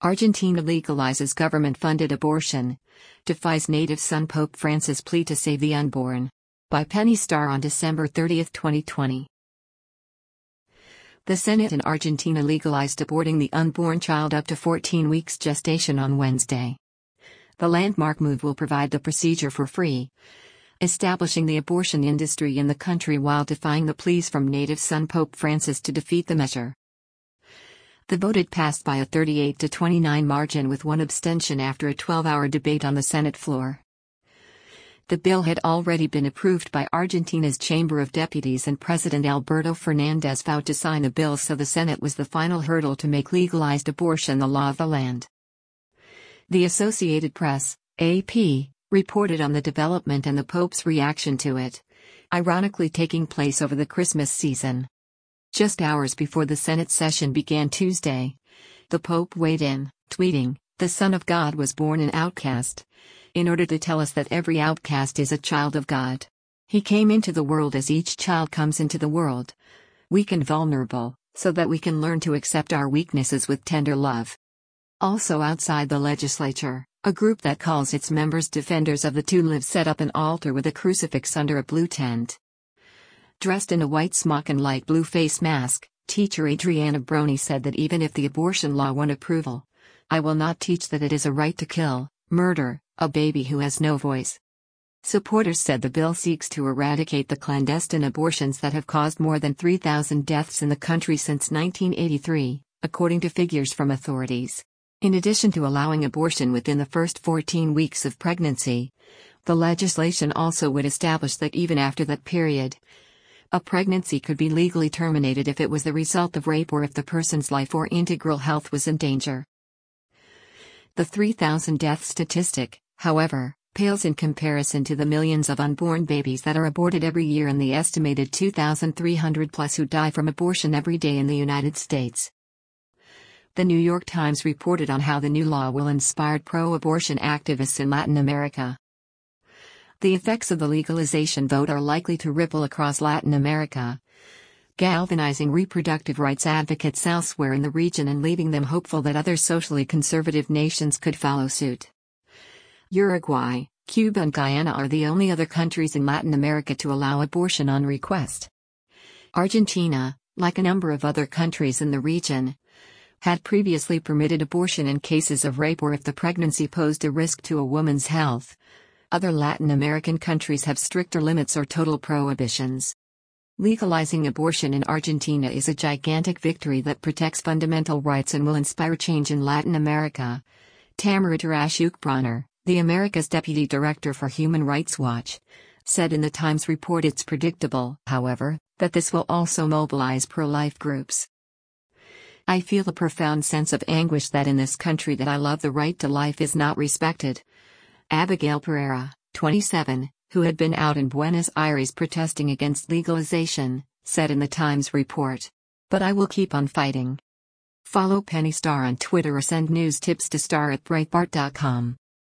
Argentina legalizes government-funded abortion. Defies native son Pope Francis' plea to save the unborn. By Penny Starr on December 30, 2020. The Senate in Argentina legalized aborting the unborn child up to 14 weeks gestation on Wednesday. The landmark move will provide the procedure for free, establishing the abortion industry in the country while defying the pleas from native son Pope Francis to defeat the measure. The vote passed by a 38-29 margin with one abstention after a 12-hour debate on the Senate floor. The bill had already been approved by Argentina's Chamber of Deputies, and President Alberto Fernandez vowed to sign the bill, so the Senate was the final hurdle to make legalized abortion the law of the land. The Associated Press, AP, reported on the development and the Pope's reaction to it, ironically taking place over the Christmas season. Just hours before the Senate session began Tuesday, the Pope weighed in, tweeting, "The Son of God was born an outcast, in order to tell us that every outcast is a child of God. He came into the world as each child comes into the world, weak and vulnerable, so that we can learn to accept our weaknesses with tender love." Also outside the legislature, a group that calls its members Defenders of the Two Lives set up an altar with a crucifix under a blue tent. Dressed in a white smock and light blue face mask, teacher Adriana Broni said that even if the abortion law won approval, "I will not teach that it is a right to kill, murder, a baby who has no voice." Supporters said the bill seeks to eradicate the clandestine abortions that have caused more than 3,000 deaths in the country since 1983, according to figures from authorities. In addition to allowing abortion within the first 14 weeks of pregnancy, the legislation also would establish that even after that period, a pregnancy could be legally terminated if it was the result of rape or if the person's life or integral health was in danger. The 3,000 death statistic, however, pales in comparison to the millions of unborn babies that are aborted every year and the estimated 2,300 plus who die from abortion every day in the United States. The New York Times reported on how the new law will inspire pro-abortion activists in Latin America. The effects of the legalization vote are likely to ripple across Latin America, galvanizing reproductive rights advocates elsewhere in the region and leaving them hopeful that other socially conservative nations could follow suit. Uruguay, Cuba and Guyana are the only other countries in Latin America to allow abortion on request. Argentina, like a number of other countries in the region, had previously permitted abortion in cases of rape or if the pregnancy posed a risk to a woman's health. Other Latin American countries have stricter limits or total prohibitions. Legalizing abortion in Argentina is a gigantic victory that protects fundamental rights and will inspire change in Latin America. Tamara Tarashuk-Bronner, the America's Deputy Director for Human Rights Watch, said in the Times report it's predictable, however, that this will also mobilize pro-life groups. "I feel a profound sense of anguish that in this country that I love the right to life is not respected." Abigail Pereira, 27, who had been out in Buenos Aires protesting against legalization, said in the Times report. "But I will keep on fighting." Follow Penny Starr on Twitter or send news tips to star@breitbart.com.